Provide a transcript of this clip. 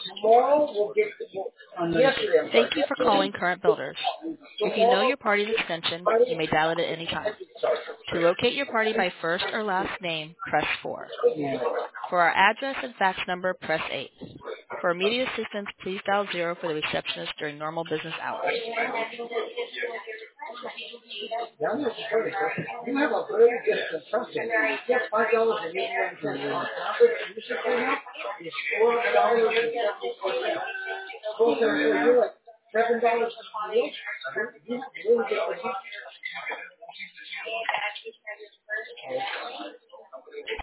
Tomorrow we'll get yesterday. I'm sorry. Thank you for calling Current Builders. If you know your party's extension, you may dial it at any time. To locate your party by first or last name, press 4. For our address and fax number, press 8. For immediate assistance, please dial 0 for the receptionist during normal business hours. Now that's very good. You have a very good consumption. Yes, $5 and 81 cents. You should pay now. It's $4 and 74 cents. So you're like $7 a week. You really get the